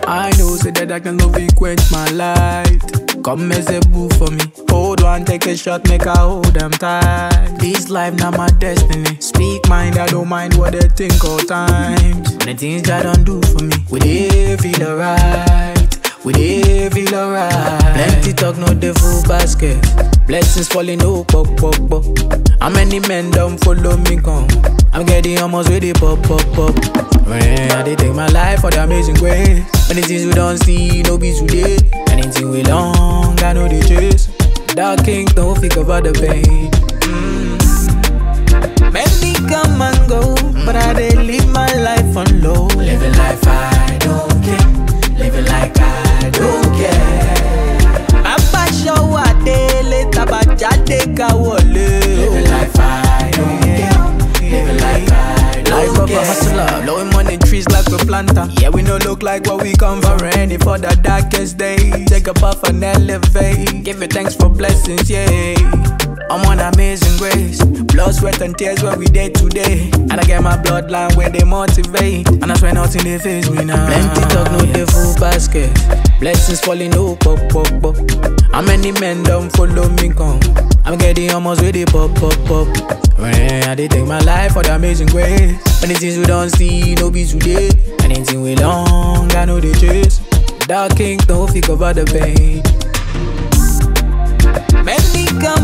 I know, say that I can love it, quench my light. Come as a boo for me. Hold one, take a shot, make I hold them tight. This life now my destiny. Speak mind, I don't mind what they think all times. And the things that don't do for me, we they feel alright. We they feel alright. Plenty talk, no the full basket. Blessings falling, no pop, pop, pop. How many men don't follow me come? I'm getting almost ready, pop, pop, pop. When I take my life for the amazing grace. Many things we don't see, no be today. Anything we long, I know the chase. Dark king, don't think about the pain. Many come and go, but I dey live my life on low. Living life I don't care, living like I don't care. Papa show a day later, but jade ka wole. Living life I don't care, living like I don't care. Life of a hustler, blowing money trees like a planter. Yeah, we no look like what we come for, ready for the darkest days. Take a puff and elevate. Give you thanks for blessings, yeah. I'm on amazing grace. Blood, sweat and tears where we day today. And I get my bloodline where they motivate. And I swear nothing they face me now. Plenty talk, no the full basket. Blessings falling, no pop, pop, pop. How many men don't follow me come? I'm getting almost ready, pop, pop, pop. When I take my life for the amazing grace. Many things we don't see, no be today. Anything we long, I know the chase. Dark king, don't think about the pain. Many come